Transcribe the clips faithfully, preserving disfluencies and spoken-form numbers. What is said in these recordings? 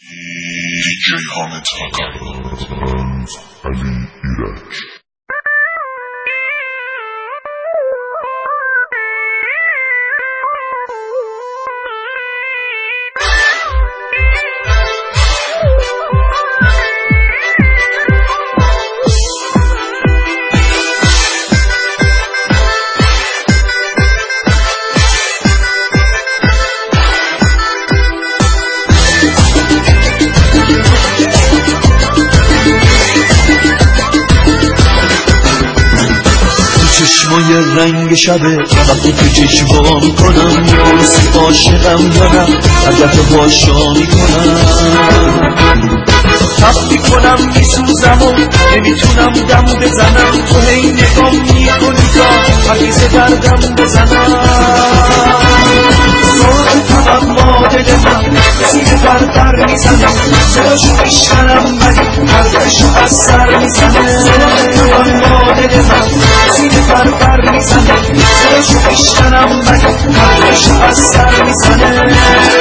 کیهان تقلب علی ایرج. چشمای رنگ شبه وقتی تو چشمام میکنم میپرسی عاشقم یا نه هر دفعه باشا میکنم تب میکنم میسوزم و نمیتونم دم بزنم تو هی نگام میکنی تا حقیز دردم بزنم صورت تو اما دل من زیر بر در میزنم صداشو میشنم ولی حرفشو از سر میزنه صورت تو اما دل من زیر بر بر میزنه صداشو میشنم ولی حرفشو از سر میزنه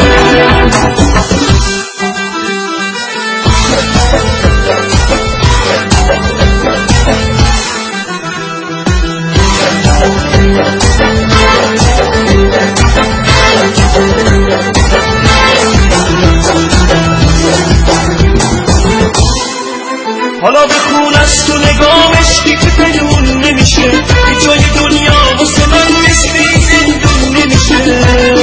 حالا بخون از تو نگامش که پنهون نمیشه هیچ جای دنیا واسه من مثل زندون نمیشه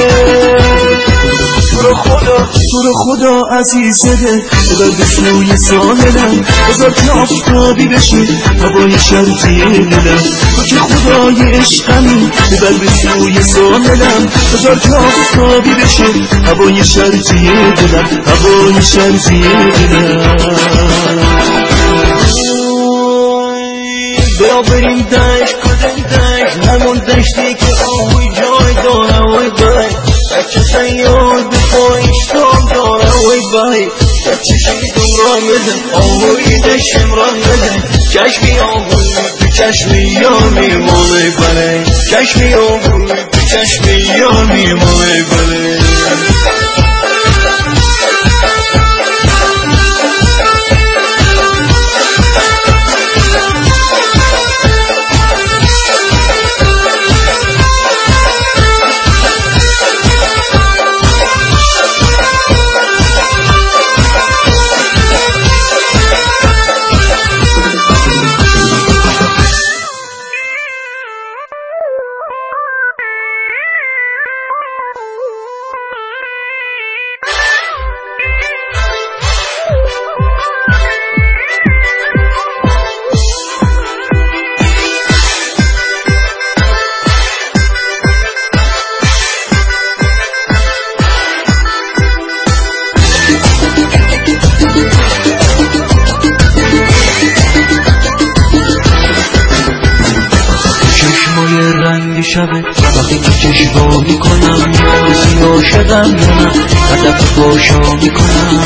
تو رو خدا تو رو خدا عزیزه ببر به سوی ساحلم بذار که آفتابی بشه هوای شرطی دلم تو که خدای عشقمی ببر به سوی ساحلم بذار که آفتابی بشه هوای شرطی دلم هوای شرطی دلم بیا بریم دشت کدوم دشت همون دشتی که آهوی جای داره وای بای بچه سیاد بپایش تام داره وای بای بچه شیدم را مدن آهوی دشتم را مدن چشمی آهوی تو چشمی یامی مالی بله چشمی آهوی تو چشمی یامی مالی بله رنگ شبه وقتی که چشما میکنم میپرسی عاشقم یا نه هدف باشا میکنم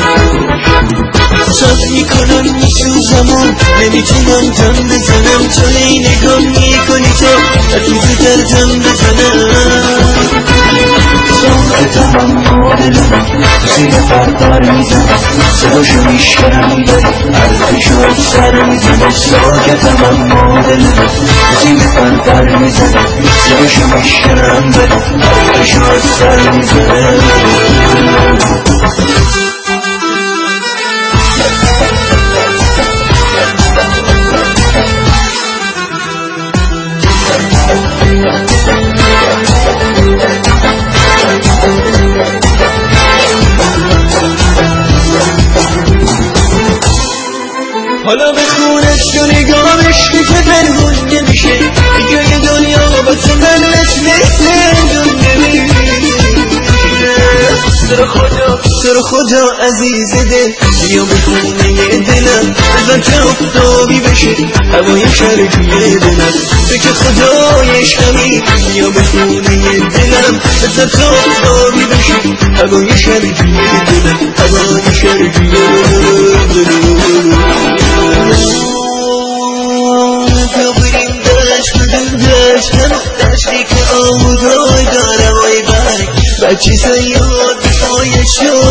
صد میکنم میسوزم و نمیتونم دم بزنم تو هی نگاه میکنی تا حقیز دردم بزنم صورتم اما دل من زیر بردار میزنم صداشو میشکنم ولی حرفشو از سر میزنه ساکتم اما دل من زیر بردار میزنم صداشو میشکنم ولی حرفشو از سر میزنه حالا بخونش تو نگامش که پنهون نمیشه هیچ جای دنیا واسه من مثل زندون نمیشه تو رو خدا تو رو خدا عزیز دل بیا به خونه دلم بذار که آفتابی بشه هوای شرقی دلم تو که خدای عشقمی بیا به خونه دلم بذار که آفتابی بشه هوای شرقی دلم هوای شرقی دلم بیا بریم دشت کدوم دشت همون دشتی که آهوی داره وای بای بچه سیاد بپایش